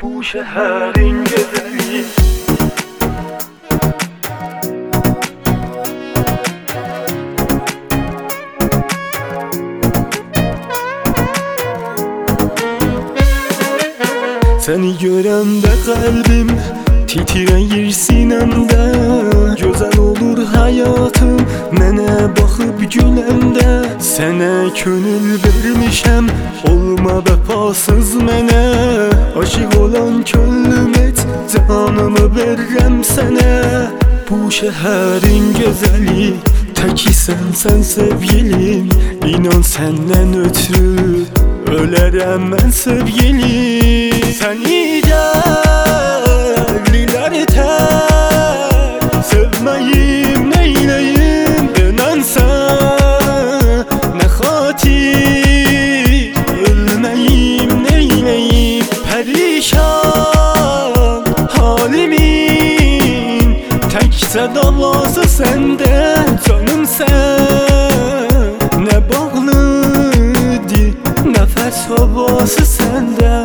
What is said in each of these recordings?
bu şehrin güzeli. Seni görəndə qəlbim titrəyir sinəmdə. Gözəl olur həyatım mənə baxıb güləndə. Sənə könül vermişəm, olma vəfasız mənə. Aşıq olan könlüm et, canımı verirəm sənə. Bu şəhərin gözəli, təkisən sən sevgilim. İnan səndən ötürü ölərəm mən sevgilim. Səni dəlilər tək sevməyim neyləyim, dönənsən nə xatir ölməyim neyləyim. Pərişan halimin təkcə davası səndə, canım sən nə bağlıdır nəfəs havası səndə.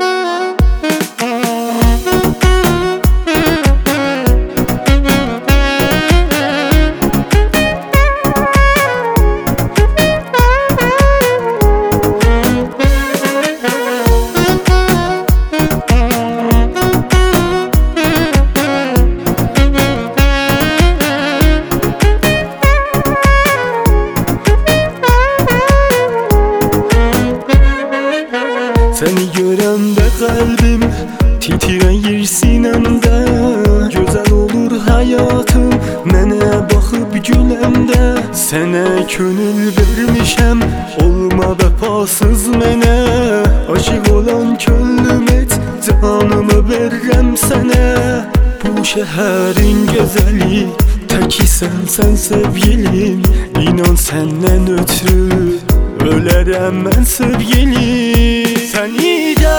Səni görəndə qəlbim titrəyir sinəmdə. Gözəl olur həyatım mənə baxıb güləndə. Sənə könül vermişəm, olma vəfasız mənə. Aşıq olan könlüm et, canımı verirəm sənə. Bu şəhərin gözəli, təkisən sən sevgilim. İnan səndən ötürü ölərəm mən sevgilim. Səni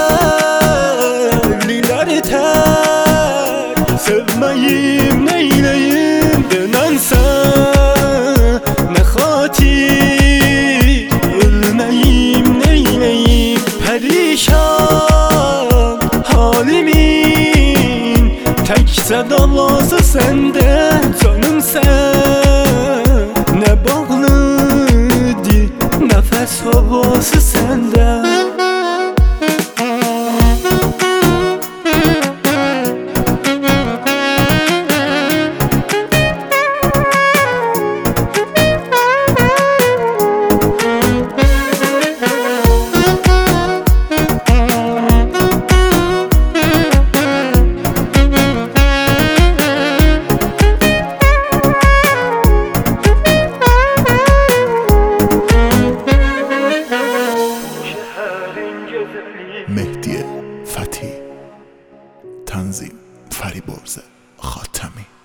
dəlilər tək sevməyim neyləyim, dönənsən nə xatir ölməyim neyləyim. Pərişan halimin təkcə davası səndə, canım sən nə bağlıdır nəfəs havası səndə. مهدی فتی، تنظیم فریبرز خاتمی.